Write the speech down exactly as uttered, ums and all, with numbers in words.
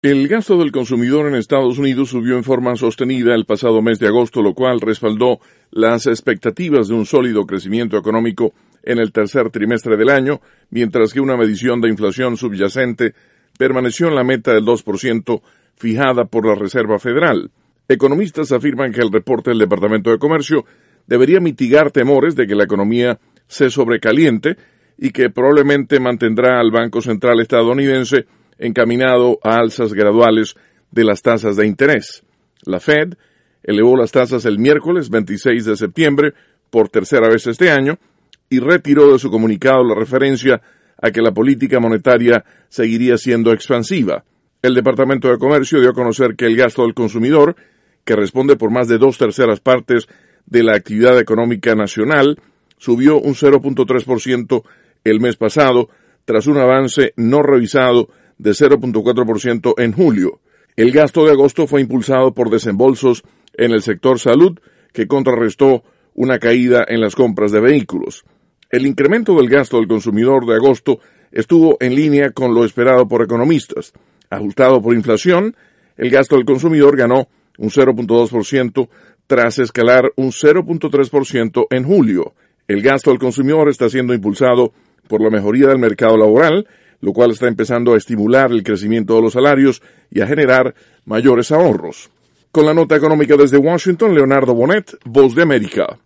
El gasto del consumidor en Estados Unidos subió en forma sostenida el pasado mes de agosto, lo cual respaldó las expectativas de un sólido crecimiento económico en el tercer trimestre del año, mientras que una medición de inflación subyacente permaneció en la meta del dos por ciento fijada por la Reserva Federal. Economistas afirman que el reporte del Departamento de Comercio debería mitigar temores de que la economía se sobrecaliente y que probablemente mantendrá al Banco Central estadounidense encaminado a alzas graduales de las tasas de interés. La Fed elevó las tasas el miércoles veintiséis de septiembre por tercera vez este año y retiró de su comunicado la referencia a que la política monetaria seguiría siendo expansiva. El Departamento de Comercio dio a conocer que el gasto del consumidor, que responde por más de dos terceras partes de la actividad económica nacional, subió un cero punto tres por ciento el mes pasado, tras un avance no revisado de cero punto cuatro por ciento en julio. El gasto de agosto fue impulsado por desembolsos en el sector salud, que contrarrestó una caída en las compras de vehículos. El incremento del gasto del consumidor de agosto estuvo en línea con lo esperado por economistas. Ajustado por inflación, el gasto del consumidor ganó un cero punto dos por ciento tras escalar un cero punto tres por ciento en julio. El gasto del consumidor está siendo impulsado por la mejoría del mercado laboral, lo cual está empezando a estimular el crecimiento de los salarios y a generar mayores ahorros. Con la nota económica desde Washington, Leonardo Bonet, Voz de América.